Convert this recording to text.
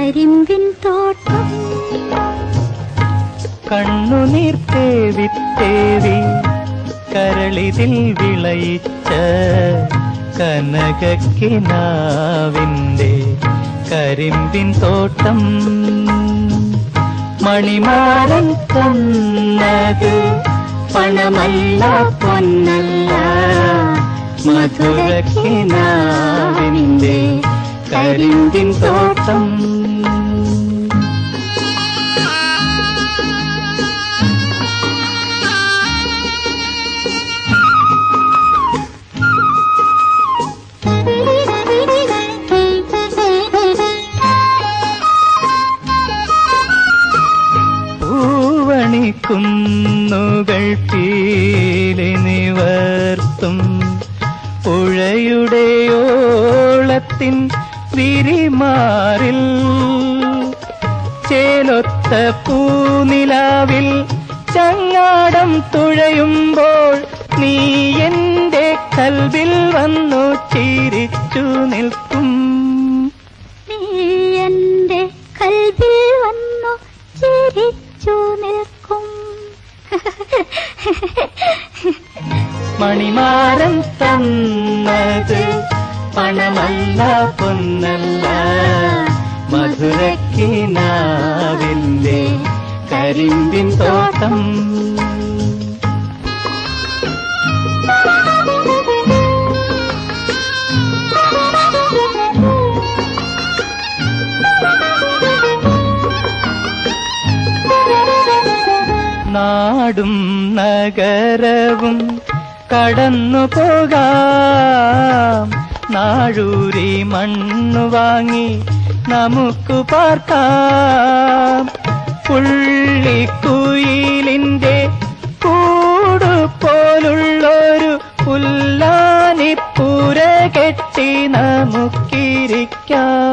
കരിമ്പിൻ തോട്ടം കണ്ണുനീർ തേവി തേവി കരളിതിൽ വിളയിച്ച കനകക്കിനാവിന്റെ കരിമ്പിൻ തോട്ടം മണിമാരൻ തന്നത് പണമല്ല പൊന്നല്ല മധുരക്കിനാവിന്റെ കരിമ്പിൻ തോട്ടം കുന്നുകൾ പീലി നിവർത്തും പുഴയുടെ ഓളത്തിൻ വിരിമാറിൽ ചേലൊത്ത പൂനിലാവിൽ ചങ്ങാടം തുഴയുമ്പോൾ നീ എന്റെ കൽവിൽ വന്നു ചിരിച്ചു നിൽക്കും നീ എന്റെ കൽവിൽ വന്നു ചിരിച്ചു നിൽക്കും മണിമാരൻ തന്നത് പണമല്ല പൊന്നല്ല മധുരക്കിനാവിന്റെ കരിമ്പിൻ തോട്ടം നാടും നഗരവും കടന്നു പോകാം നാഴൂരി മണ്ണു വാങ്ങി നമുക്ക് പാർക്കാം പുള്ളിക്കുയിലിന്റെ കൂടു പോലുള്ളൊരു പുല്ലാനിപ്പൂര കെട്ടി നമുക്കിരിക്കാം